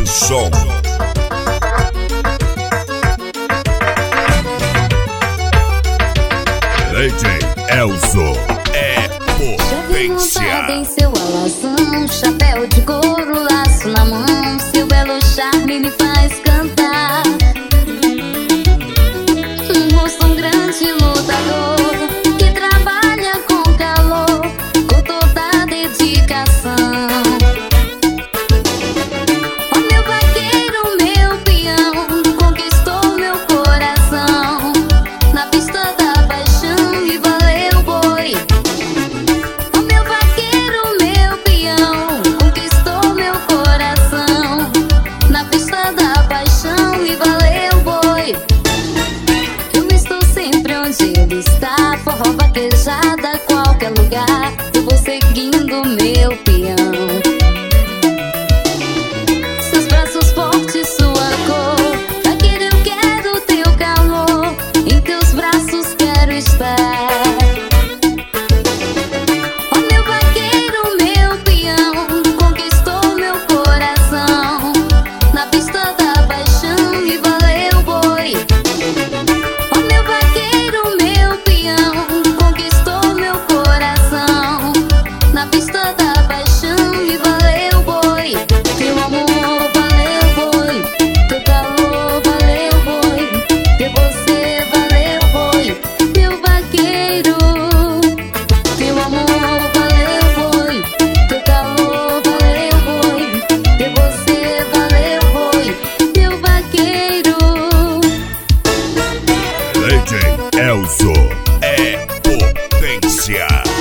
som. DJ Elzo é potência. Já vi em seu alazão, chapéu de couro, laço na mão. Seu belo charme me faz cantar. Um rosto grande, lutador, que trabalha com calor, com toda a dedicação. Ó meu vaqueiro, meu peão, conquistou meu coração. Na pista da paixão e valeu boi. Ó meu vaqueiro, meu peão, conquistou meu coração. Na pista da paixão e valeu boi. Eu estou sempre onde ele está, forró, vaquejada, qualquer lugar. Eu vou seguindo meu peão. Seus braços fortes, sua cor, vaqueiro, eu quero teu calor. Em teus braços quero estar. Ó meu vaqueiro, meu peão, conquistou meu coração. Na pista da paixão e valeu boi. Ó meu vaqueiro, meu peão, conquistou meu coração. Na pista da paixão e valeu boi. Teu amor valeu boi, teu calor valeu boi, ter você valeu boi. Meu vaqueiro, teu amor valeu boi, teu calor valeu boi, ter você valeu boi. Meu vaqueiro. DJ Elzo é potência.